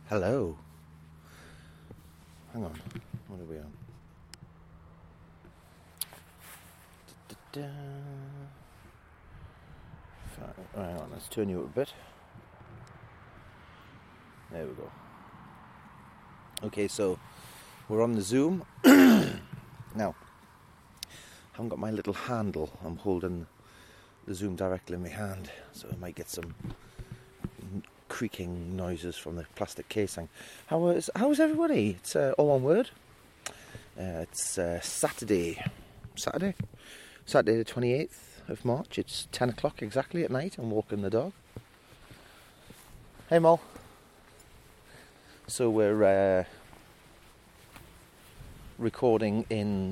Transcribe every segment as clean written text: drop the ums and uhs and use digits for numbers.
Hello. Hang on. What are we on? Hang on, let's turn you up a bit. There we go. Okay, so we're on the Zoom. Now, I haven't got my little handle. I'm holding the Zoom directly in my hand, so I might get some creaking noises from the plastic casing. How is everybody? It's all one word. It's Saturday the 28th of March. It's 10 o'clock exactly at night. I'm walking the dog. Hey, Mol. So we're recording in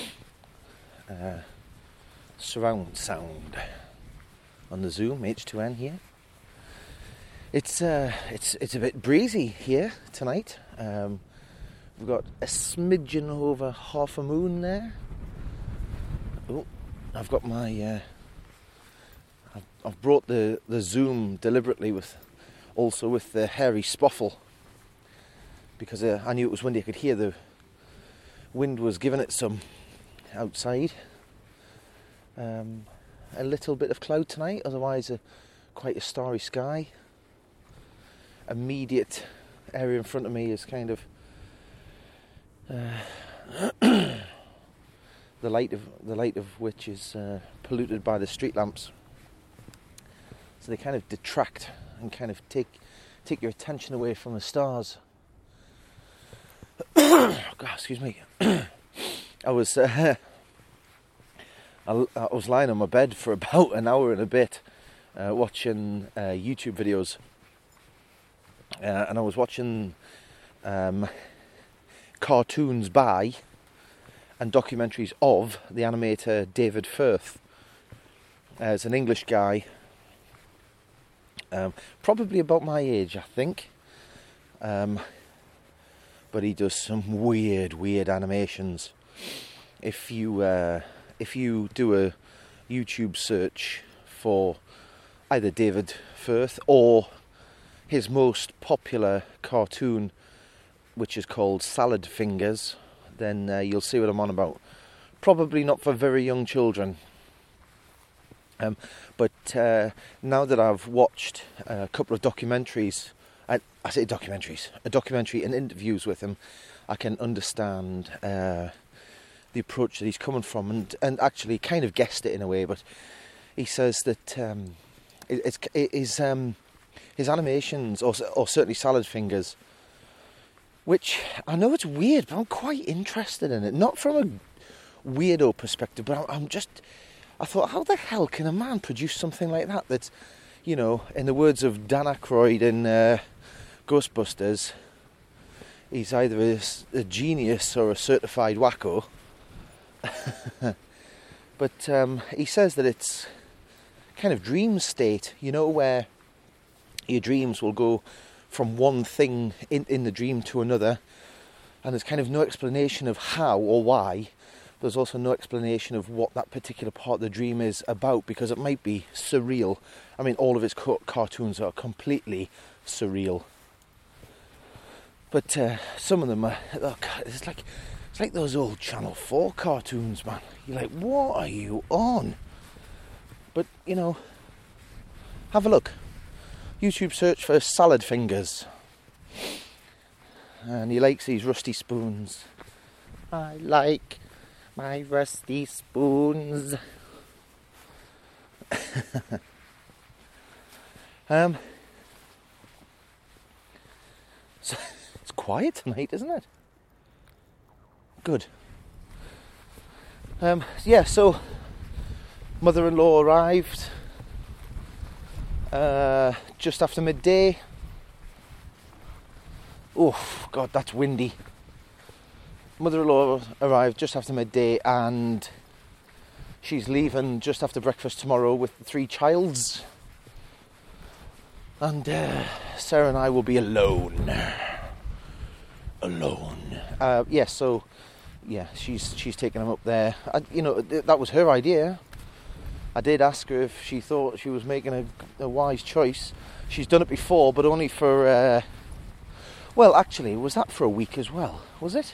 surround sound on the Zoom H2N here. It's a bit breezy here tonight. We've got a smidgen over half a moon there. Oh, I've got my I've brought the Zoom deliberately with the hairy spoffle because I knew it was windy. I could hear the wind was giving it some outside. A little bit of cloud tonight, otherwise quite a starry sky. Immediate area in front of me is kind of the light of which is polluted by the street lamps, so they kind of detract and kind of take your attention away from the stars. God, excuse me. I was lying on my bed for about an hour and a bit watching YouTube videos. And I was watching cartoons by and documentaries of the animator David Firth. As an English guy, probably about my age, I think. But he does some weird animations. If you do a YouTube search for either David Firth or his most popular cartoon, which is called Salad Fingers, then you'll see what I'm on about. Probably not for very young children. But now that I've watched a couple of documentaries, I say documentaries, a documentary and interviews with him, I can understand the approach that he's coming from, and actually kind of guessed it in a way. But he says that his animations, or certainly Salad Fingers, which I know it's weird, but I'm quite interested in it. Not from a weirdo perspective, but I thought, how the hell can a man produce something like that? That's, in the words of Dan Aykroyd in Ghostbusters, he's either a genius or a certified wacko. But he says that it's kind of dream state, where your dreams will go from one thing in the dream to another, and there's kind of no explanation of how or why. There's also no explanation of what that particular part of the dream is about, because it might be surreal. I mean, all of his cartoons are completely surreal. But some of them are, it's like those old Channel 4 cartoons, man. You're like, what are you on? But, have a look. YouTube search for Salad Fingers. And he likes these rusty spoons. I like my rusty spoons. So it's quiet tonight, isn't it? Good. So mother-in-law arrived just after midday. Oh God, that's windy. Mother-in-law arrived just after midday, and she's leaving just after breakfast tomorrow with the 3 childs. And Sarah and I will be alone. She's taking them up there. That was her idea. I did ask her if she thought she was making a wise choice. She's done it before, but only for Well, actually, was that for a week as well? Was it?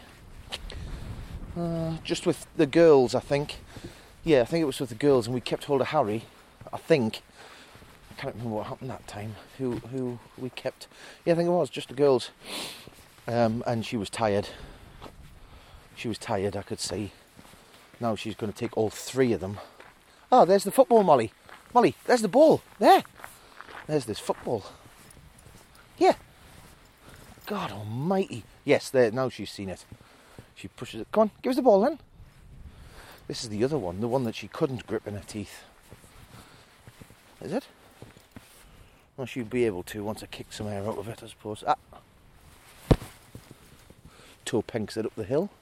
Just with the girls, I think. Yeah, I think it was with the girls, and we kept hold of Harry. I think. I can't remember what happened that time. Who we kept? Yeah, I think it was just the girls. And she was tired. She was tired, I could see. Now she's going to take all three of them. Oh, there's the football, Molly. Molly, there's the ball. There. There's this football. Yeah. God almighty. Yes, there. Now she's seen it. She pushes it. Come on, give us the ball then. This is the other one. The one that she couldn't grip in her teeth. Is it? Well, she'll be able to once I kick some air out of it, I suppose. Ah. Toe pinks it up the hill.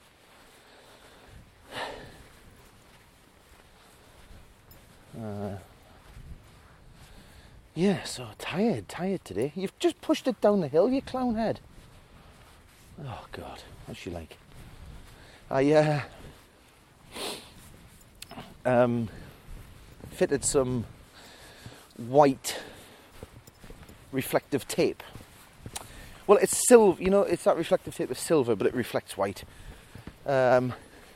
Yeah, so tired today. You've just pushed it down the hill, you clown head. Oh God, what's she like? I fitted some white reflective tape. Well, it's silver, you know, it's that reflective tape that's silver, but it reflects white. On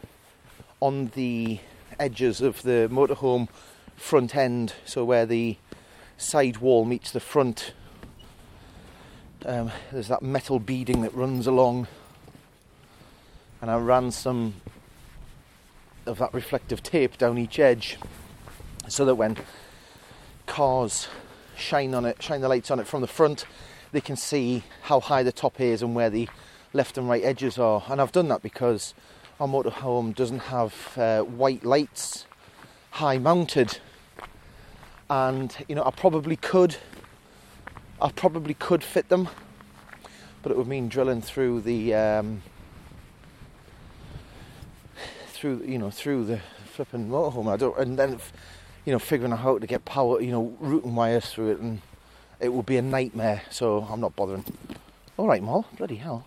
the edges of the motorhome front end, so where the side wall meets the front, there's that metal beading that runs along, and I ran some of that reflective tape down each edge, so that when cars shine the lights on it from the front, they can see how high the top is and where the left and right edges are. And I've done that because our motorhome doesn't have white lights high mounted, and you know I probably could fit them, but it would mean drilling through the through the flipping motorhome. And then figuring out how to get power, routing wires through it, and it would be a nightmare. So I'm not bothering. All right, Moll, bloody hell!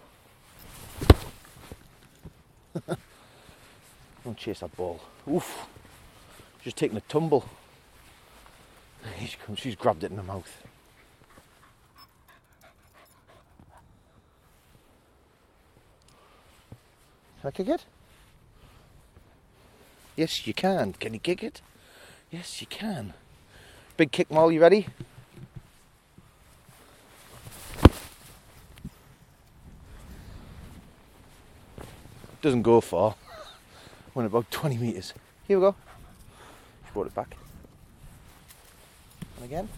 Don't chase that ball. Oof! Just taking a tumble. Here she comes. She's grabbed it in the mouth. Can I kick it? Yes, you can. Can you kick it? Yes, you can. Big kick, Moll. You ready? Doesn't go far. Went about 20 metres. Here we go. She brought it back. And again.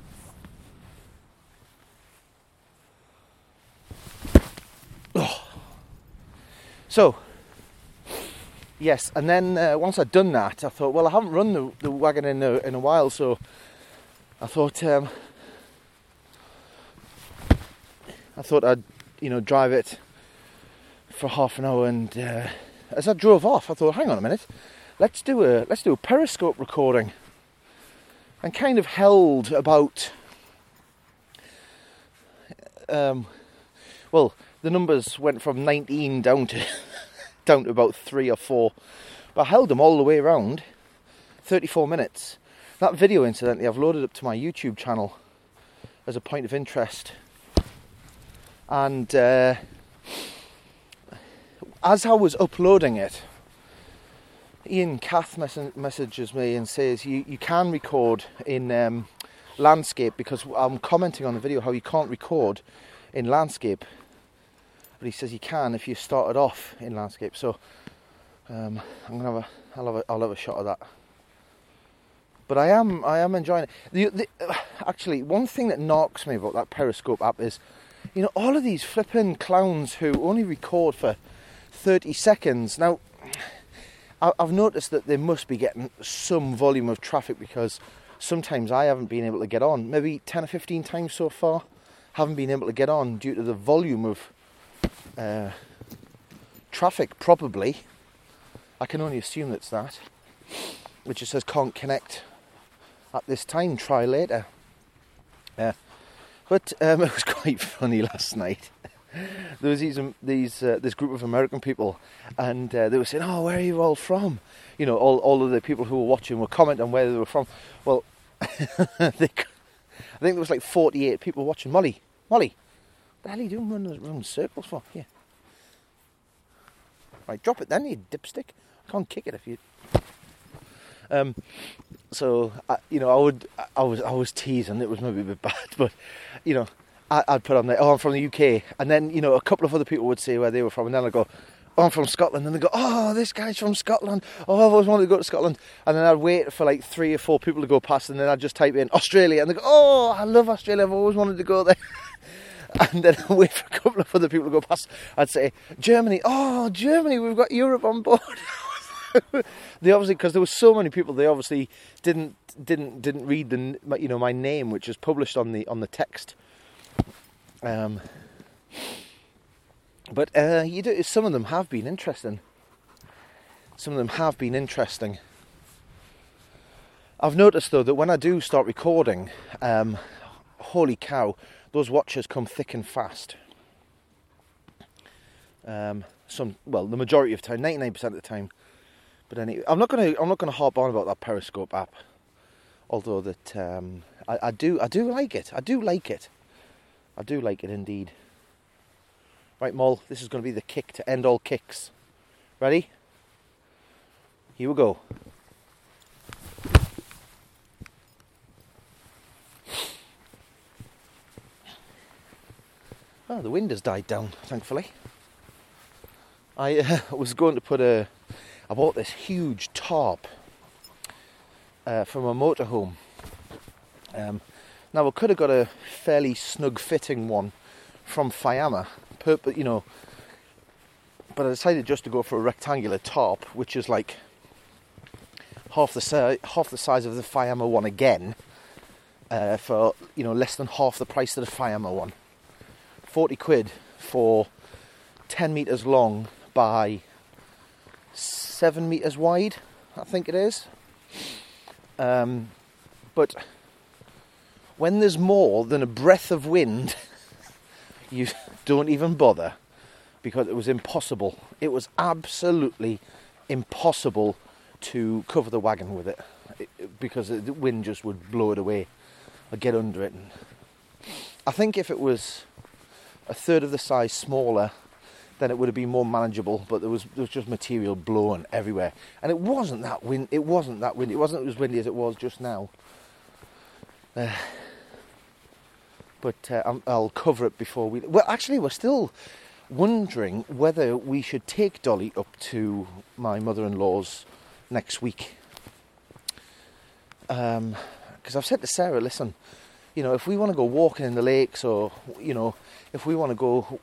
Oh. So, yes, and then once I'd done that, I thought, well, I haven't run the wagon in a while, so I thought I'd drive it for half an hour, and as I drove off, I thought, hang on a minute, let's do a Periscope recording, and kind of held about the numbers went from 19 down to about 3 or 4, but I held them all the way around 34 minutes. That video, incidentally, I've loaded up to my YouTube channel as a point of interest, and as I was uploading it, Ian Cath messages me and says you can record in landscape, because I'm commenting on the video how you can't record in landscape, but he says you can if you started off in landscape. So I'll have a shot of that. But I am enjoying it. Actually, one thing that knocks me about that Periscope app is, all of these flipping clowns who only record for 30 seconds. Now, I've noticed that they must be getting some volume of traffic, because sometimes I haven't been able to get on. Maybe 10 or 15 times so far, haven't been able to get on due to the volume of traffic, probably. I can only assume that's that. Which it says can't connect at this time, try later. But it was quite funny last night. There was this group of American people, and they were saying, "Oh, where are you all from?" All of the people who were watching were commenting on where they were from. Well, I think there was like 48 people watching. Molly, the hell are you doing running around in circles for? Here. Right, drop it then, you dipstick. I can't kick it if you... So, I was teasing, it was maybe a bit bad, but, I'd put on there, I'm from the UK, and then, a couple of other people would say where they were from, and then I'd go, I'm from Scotland, and they go, oh, this guy's from Scotland, oh, I've always wanted to go to Scotland, and then I'd wait for like 3 or 4 people to go past, and then I'd just type in Australia, and they go, oh, I love Australia, I've always wanted to go there. And then I'd wait for a couple of other people to go past. I'd say, Germany, oh, Germany, we've got Europe on board. They obviously, because there were so many people, they obviously didn't read my name, which is published on the text. But some of them have been interesting. I've noticed though that when I do start recording, holy cow, those watches come thick and fast. The majority of the time, 99% of the time. But anyway, I'm not gonna harp on about that Periscope app. Although that I do like it. I do like it indeed. Right, Moll, this is going to be the kick to end all kicks. Ready? Here we go. Oh, the wind has died down, thankfully. I was going to I bought this huge tarp from a motorhome. Now I could have got a fairly snug fitting one from Fiamma, but I decided just to go for a rectangular tarp, which is like half the size of the Fiamma one again, for less than half the price of the Fiamma one. 40 quid for 10 metres long by 7 metres wide, I think it is. But when there's more than a breath of wind, you don't even bother, because it was impossible. It was absolutely impossible to cover the wagon with it, because the wind just would blow it away. I'd get under it. And I think if it was a third of the size smaller, then it would have been more manageable, but there was just material blowing everywhere. And it wasn't that windy. It wasn't as windy as it was just now. But I'll cover it before we... Well, actually, we're still wondering whether we should take Dolly up to my mother-in-law's next week. Because I've said to Sarah, listen, if we want to go walking in the lakes, or, if we want to go...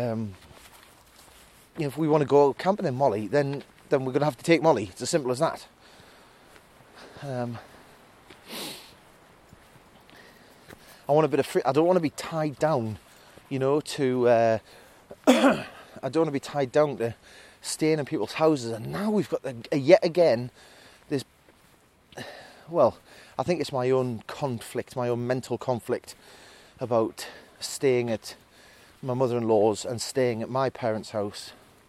if we want to go camping in Molly, then we're going to have to take Molly. It's as simple as that. I want a bit of free... I don't want to be tied down, to... I don't want to be tied down to staying in people's houses. And now we've got yet again this... Well, I think it's my own conflict, my own mental conflict about staying at my mother-in-law's and staying at my parents' house.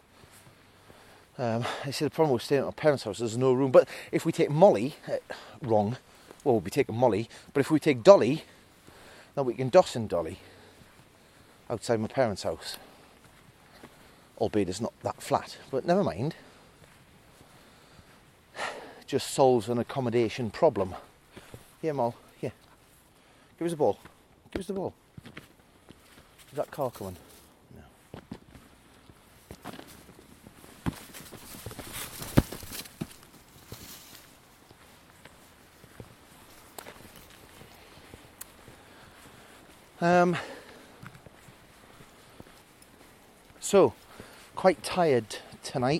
I see the problem with staying at my parents' house, there's no room. But if we take Molly, we'll be taking Molly. But if we take Dolly, then we can doss in Dolly outside my parents' house. Albeit it's not that flat, but never mind. Just solves an accommodation problem. Here, Moll, here. Give us the ball. Give us the ball. Is that car coming? No. So, quite tired tonight.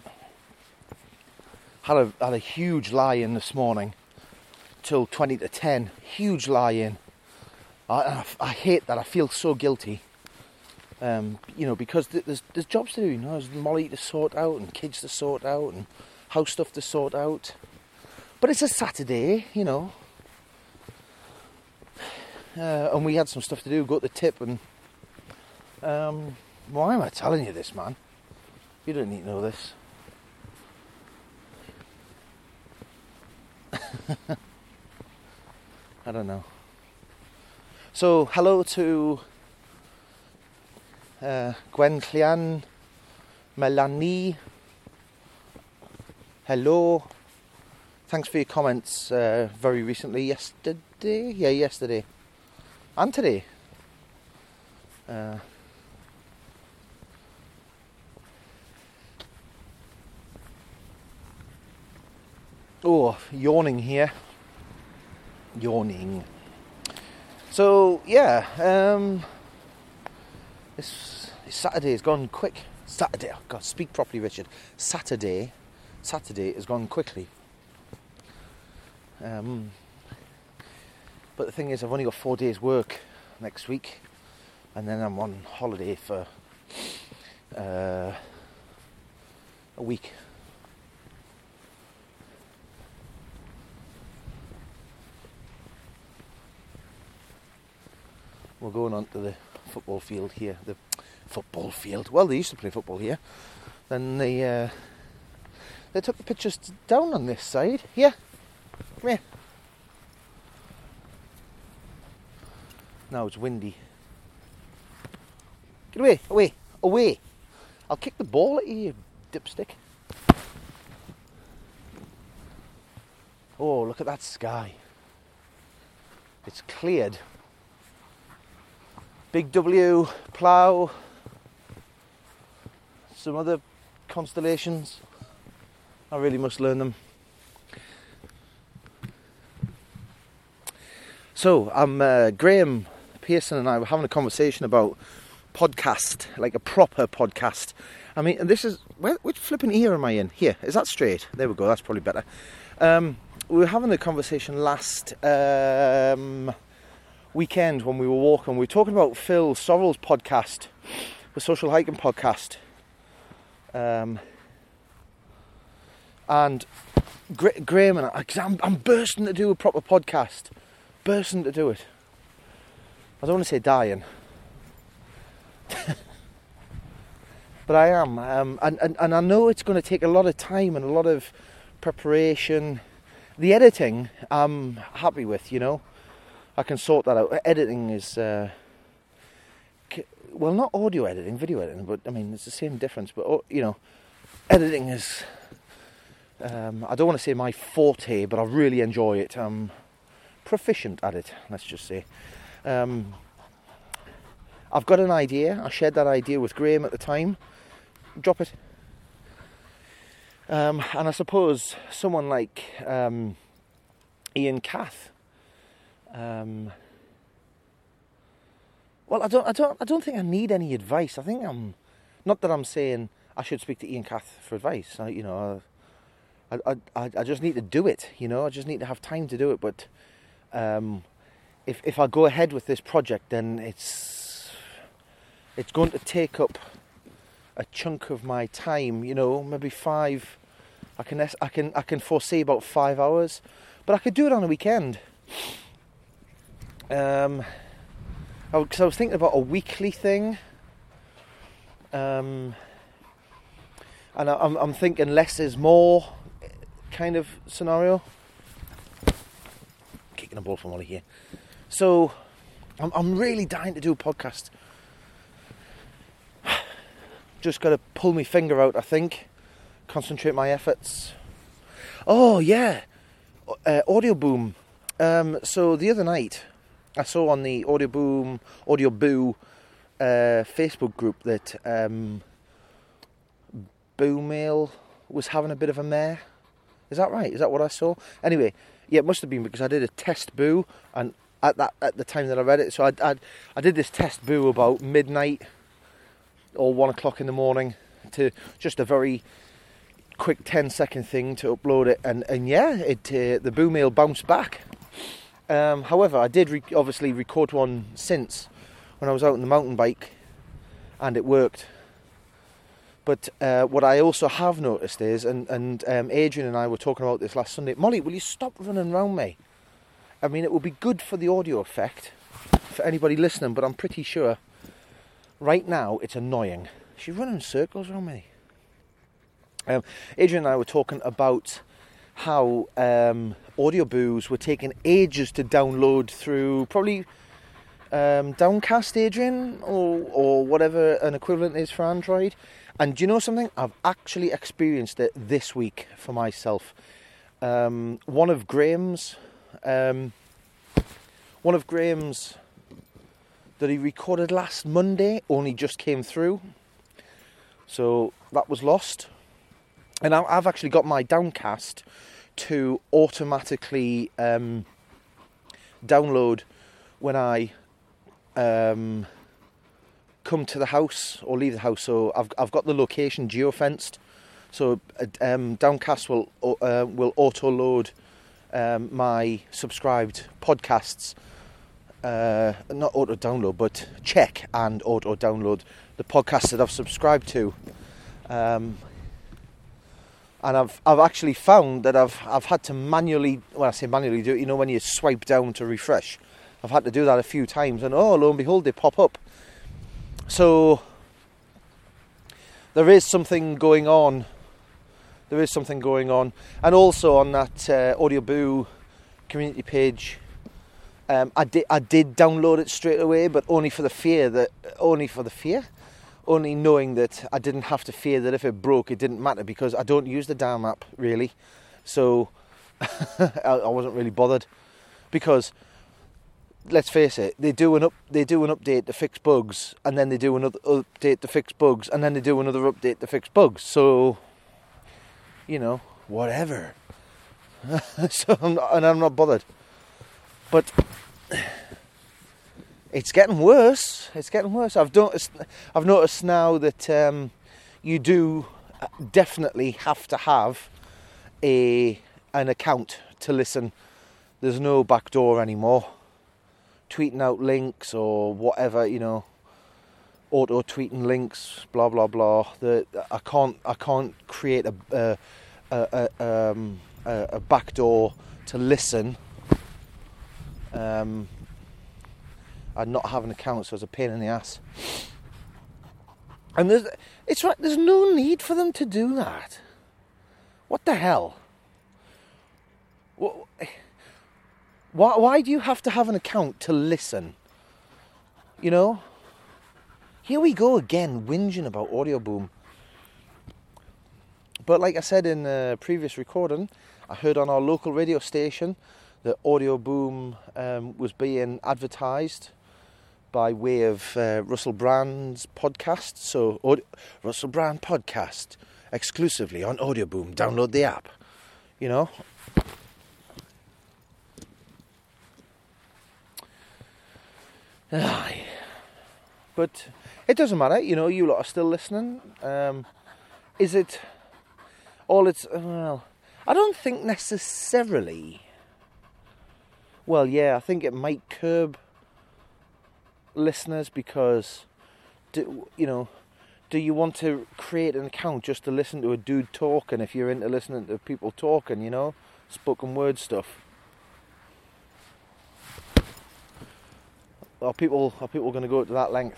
Had a huge lie-in this morning till 20 to 10. Huge lie-in. I hate that. I feel so guilty. Because there's jobs to do. There's Molly to sort out, and kids to sort out, and house stuff to sort out. But it's a Saturday, and we had some stuff to do. Go to the tip, and why am I telling you this, man? You don't need to know this. I don't know. So, hello to Gwen Llian, Melanie, hello. Thanks for your comments very recently. Yesterday? Yeah, yesterday. And today. Yawning here. Yawning. So, yeah. This Saturday has gone quick. Saturday. Oh God, speak properly, Richard. Saturday has gone quickly. But the thing is, I've only got 4 days work next week, and then I'm on holiday for a week. We're going on to the football field here. The football field. Well, they used to play football here. Then they took the pictures down on this side. Here. Come here. Now it's windy. Get away, away, away. I'll kick the ball at you, you dipstick. Oh, look at that sky. It's cleared. Big W, Plough, some other constellations. I really must learn them. So, Graham Pearson and I were having a conversation about podcast, like a proper podcast. I mean, and this is, which flipping ear am I in? Here, is that straight? There we go, that's probably better. We were having a conversation last weekend when we were walking. We were talking about Phil Sorrell's podcast, the Social Hiking Podcast. And Graham and I, I'm bursting to do a proper podcast. Bursting to do it. I don't want to say dying. But I am. And I know it's going to take a lot of time and a lot of preparation. The editing, I'm happy with, you know. I can sort that out. Editing is, well, not audio editing, video editing, but I mean, it's the same difference. But, you know, editing is, I don't want to say my forte, but I really enjoy it. I'm proficient at it, let's just say. I've got an idea. I shared that idea with Graham at the time. Drop it. And I suppose someone like Ian Cath. Well, I don't think I need any advice. I think not that I'm saying I should speak to Ian Cath for advice. I just need to do it. You know, I just need to have time to do it. But if I go ahead with this project, then it's going to take up a chunk of my time. You know, maybe 5. I can foresee about 5 hours, but I could do it on a weekend. Because I was thinking about a weekly thing, and I'm thinking less is more kind of scenario. Kicking a ball from Ollie here. So I'm really dying to do a podcast. Just got to pull my finger out, I think. Concentrate my efforts. Oh yeah, Audio Boom. So the other night, I saw on the Audio Boo Facebook group that Boo Mail was having a bit of a mare. Is that right? Is that what I saw? Anyway, yeah, it must have been because I did a test boo, and at the time that I read it, so I did this test boo about midnight or 1 o'clock in the morning, to just a very quick 10-second thing to upload it, and yeah, the Boo Mail bounced back. However, I did obviously record one since when I was out on the mountain bike, and it worked. But what I also have noticed is, and Adrian and I were talking about this last Sunday, Molly, will you stop running around me? I mean, it would be good for the audio effect for anybody listening, but I'm pretty sure right now it's annoying. She's running in circles around me. Adrian and I were talking about how audio boos were taking ages to download through probably Downcast, Adrian, or whatever an equivalent is for Android. And do you know something? I've actually experienced it this week for myself. One of Graham's that he recorded last Monday only just came through, so that was lost. And I've actually got my Downcast to automatically download when I come to the house or leave the house. So I've got the location geofenced, so Downcast will auto load my subscribed podcasts. Not auto download, but check and auto download the podcasts that I've subscribed to. And I've actually found that I've had to manually, when I say manually do it, you know, when you swipe down to refresh, I've had to do that a few times, and lo and behold, they pop up. So there is something going on. And also on that Audioboo community page, I did download it straight away, but only knowing that I didn't have to fear that if it broke, it didn't matter, because I don't use the damn app really. So I wasn't really bothered, because let's face it, they do an update to fix bugs, and then they do another update to fix bugs, and then they do another update to fix bugs. So, you know, whatever. So I'm not bothered. But it's getting worse. I've noticed now that you do definitely have to have an account to listen. There's no backdoor anymore. Tweeting out links or whatever, you know, auto tweeting links, blah blah blah. I can't create a backdoor to listen. And not have an account, so it's a pain in the ass. And there's no need for them to do that. What the hell? Why do you have to have an account to listen? You know? Here we go again, whinging about Audioboom. But like I said in the previous recording, I heard on our local radio station that Audioboom was being advertised by way of Russell Brand's podcast. So, Russell Brand podcast, exclusively on Audioboom. Download the app, you know. But it doesn't matter, you know, you lot are still listening. Is it all it's... Well, I don't think necessarily... Well, yeah, I think it might curb listeners, because, do you want to create an account just to listen to a dude talking if you're into listening to people talking, you know, spoken word stuff? Are people going to go to that length?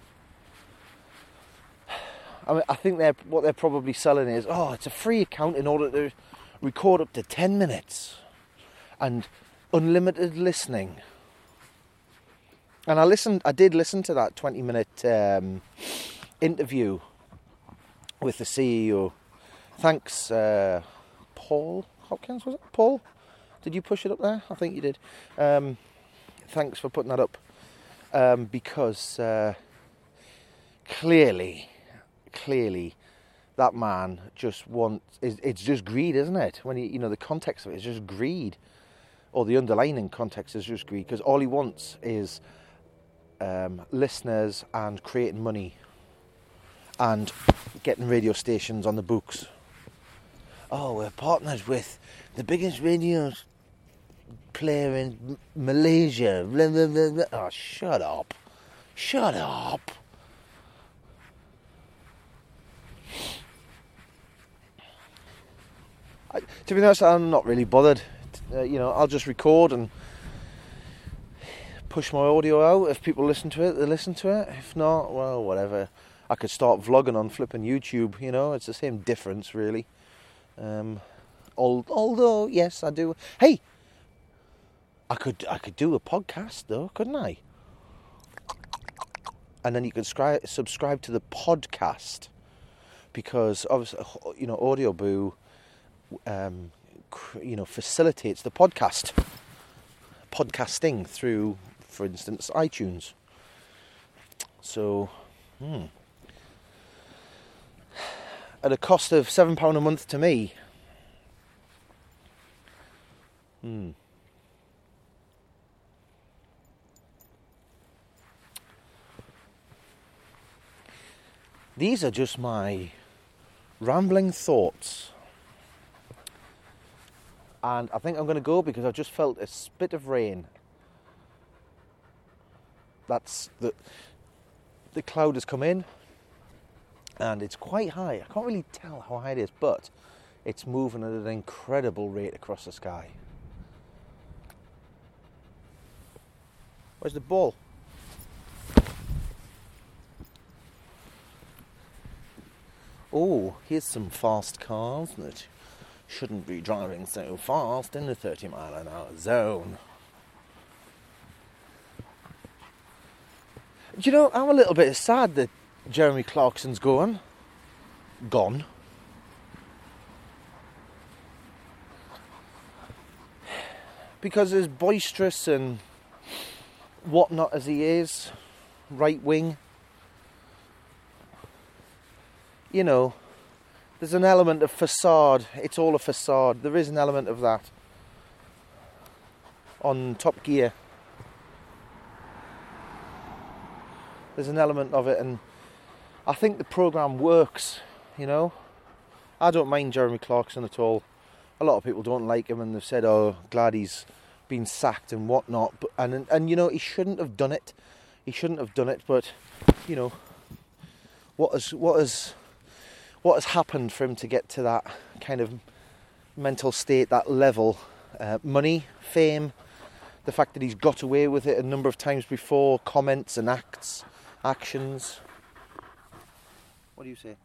I mean, I think what they're probably selling is, it's a free account in order to record up to 10 minutes and unlimited listening. And I did listen to that 20-minute interview with the CEO. Thanks, Paul Hopkins, was it? Paul? Did you push it up there? I think you did. Thanks for putting that up. Because clearly that man just it's just greed, isn't it? When the context of it is just greed, or the underlying context is just greed, because all he wants is listeners and creating money and getting radio stations on the books. Oh, we're partners with the biggest radio player in Malaysia. Blah, blah, blah, blah. Oh, shut up. To be honest, I'm not really bothered. I'll just record and push my audio out. If people listen to it, they listen to it. If not, well, whatever. I could start vlogging on flipping YouTube, it's the same difference, really. Although, yes, I do. Hey, I could do a podcast, though, couldn't I? and then you can subscribe to the podcast, because obviously, you know, Audioboo, you know, facilitates the podcasting through, for instance, iTunes. So, at a cost of £7 a month to me. These are just my rambling thoughts. And I think I'm going to go because I've just felt a spit of rain. That's the cloud has come in, and it's quite high. I can't really tell how high it is, but it's moving at an incredible rate across the sky. Where's the ball? Oh, here's some fast cars that shouldn't be driving so fast in the 30-mile-an-hour zone. Do you know, I'm a little bit sad that Jeremy Clarkson's gone. Because as boisterous and whatnot as he is, right wing, you know, there's an element of facade. It's all a facade. There is an element of that on Top Gear. There's an element of it, and I think the programme works, you know. I don't mind Jeremy Clarkson at all. A lot of people don't like him, and they've said, oh, glad he's been sacked and whatnot. But, and you know, he shouldn't have done it. But, you know, what has happened for him to get to that kind of mental state, that level? Money, fame, the fact that he's got away with it a number of times before, comments and actions. What do you say?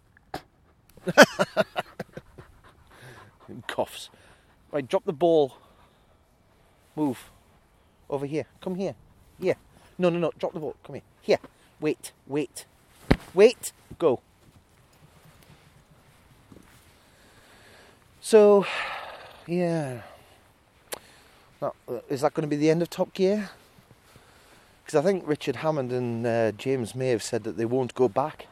Coughs. Right, drop the ball. Move. Over here. Come here. Here. No, drop the ball. Come here. Here. Wait. Go. So, yeah. Now, is that going to be the end of Top Gear? Because I think Richard Hammond and James May have said that they won't go back.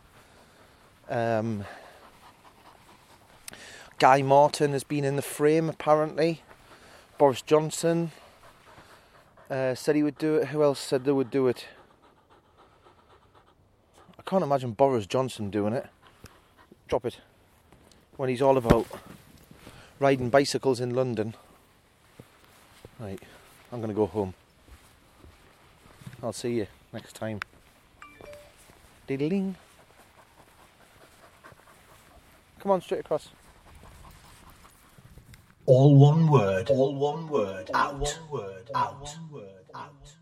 Guy Martin has been in the frame, apparently. Boris Johnson said he would do it. Who else said they would do it? I can't imagine Boris Johnson doing it. Drop it. When he's all about riding bicycles in London. Right, I'm going to go home. I'll see you next time. Diddling. Come on, straight across. All one word. All one word. Out. All one word. Out. Out.